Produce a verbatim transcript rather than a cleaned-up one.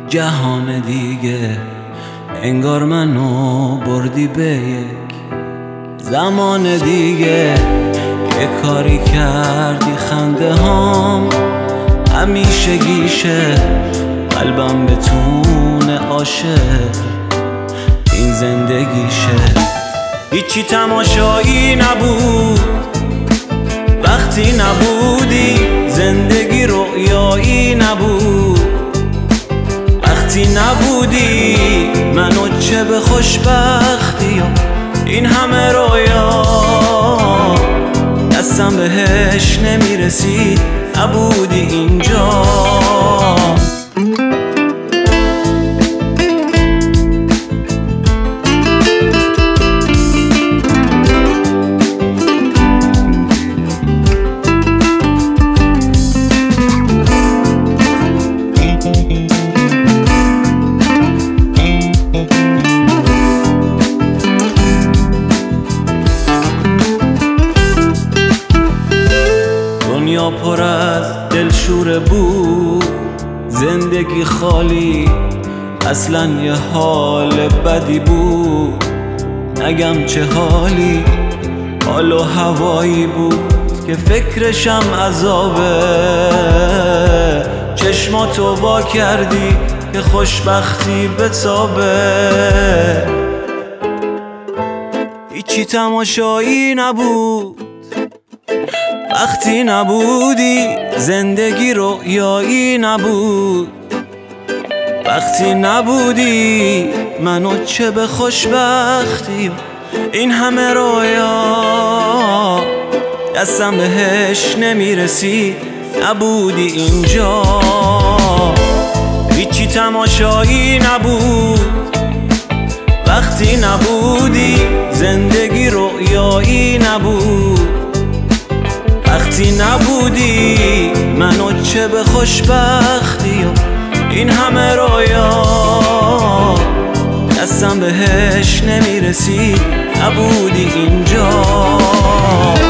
جهان دیگه، انگار منو بردی به یک زمان دیگه. یه کاری کردی خنده هام همیشه گیشه، قلبم بتونه عاشق این زندگیشه. هیچی تماشایی نبود وقتی نبودی، زندگی رویایی نبود وقتی نبودی. منو چه به خوشبختی و این همه رویا، دستم بهش نمیرسید نبودی اینجا. دنیا پر از دلشوره بود، زندگی خالی اصلا یه حال بدی بود. نگم چه حالی، حال و هوایی بود که فکرشم عذابه. چشماتو وا کردی که خوشبختی بتابه. هیچی تماشایی نبود وقتی نبودی، زندگی رویایی نبود وقتی نبودی. منو چه به خوشبختی این همه رویا، دستم بهش نمیرسی نبودی اینجا. هیچی تماشایی نبود وقتی نبودی، زندگی رویایی نبود وقتی نبودی. منو چه به خوشبختی و این همه رویا، دستم بهش نمیرسید نبودی اینجا.